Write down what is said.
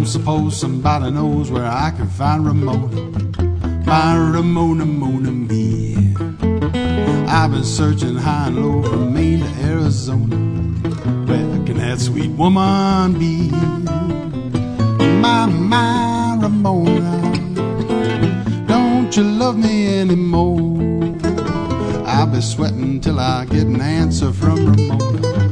don't suppose somebody knows where I can find Ramona, my Ramona, Mona me. I've been searching high and low from Maine to Arizona. Where can that sweet woman be? My Ramona, don't you love me anymore? I'll be sweating till I get an answer from Ramona.